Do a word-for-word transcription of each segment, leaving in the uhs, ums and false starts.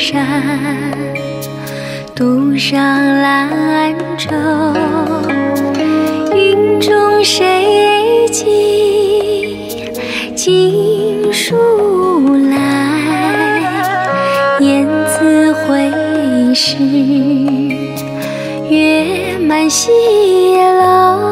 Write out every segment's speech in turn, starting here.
山，渡上兰舟，云中谁寄锦书来？雁字回时，月满西楼。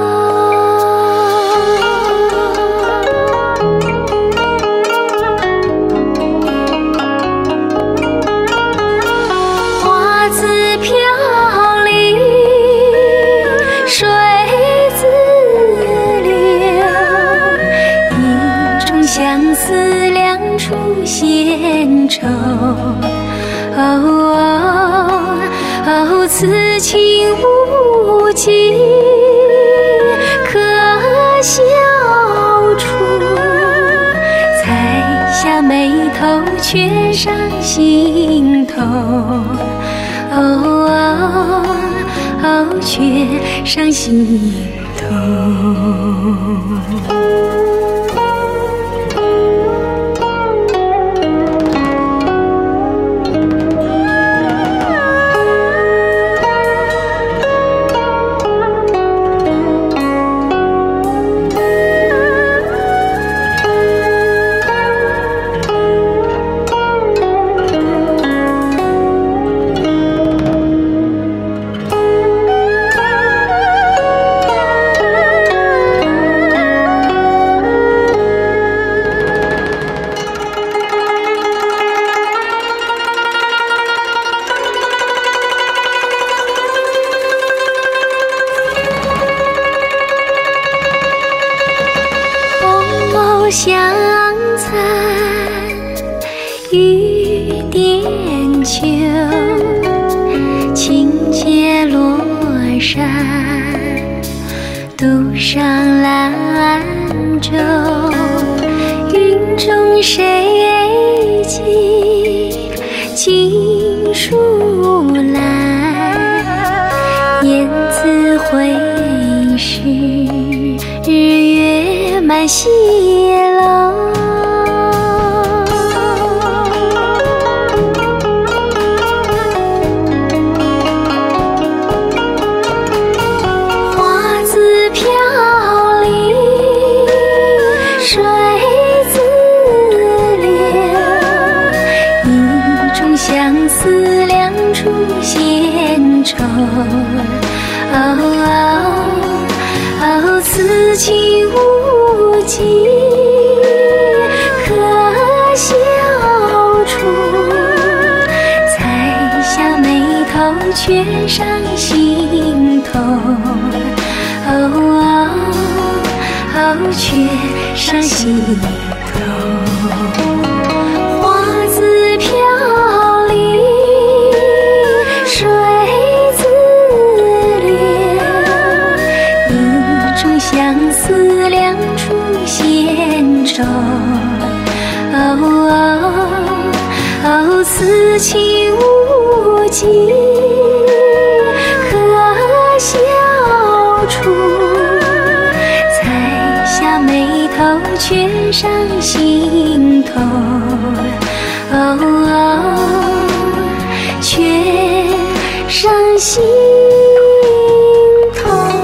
花自飘零，水自流，一种相思两处闲愁。哦哦哦，此情无计可消除，才下眉头却上心头。哦哦哦，却上心头。香残玉点秋，轻解罗衫，渡上兰舟。云中谁寄锦书来？雁字回时，日月满西楼。花自飘零，水自流，一种相思两处闲愁。哦哦哦，此情无计可消除，才下眉头却上心头。哦哦哦，却上心头。花自飘零，水自相思两处闲愁。哦哦哦，此情无计可消除，才下眉头却上心头。哦哦，却上心头。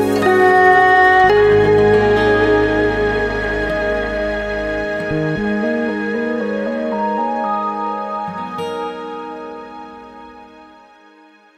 Thank you.